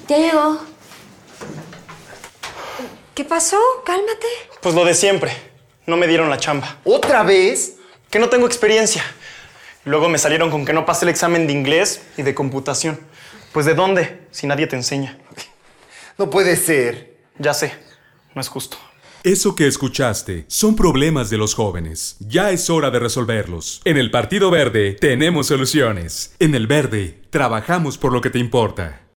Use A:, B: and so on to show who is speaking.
A: Ya llegó. ¿Qué pasó? Cálmate.
B: Pues lo de siempre. No me dieron la chamba.
C: ¿Otra vez?
B: Que no tengo experiencia. Luego me salieron con que no pasé el examen de inglés y de computación. Pues ¿de dónde? Si nadie te enseña.
C: No puede ser.
B: Ya sé. No es justo.
D: Eso que escuchaste son problemas de los jóvenes. Ya es hora de resolverlos. En el Partido Verde tenemos soluciones. En el Verde trabajamos por lo que te importa.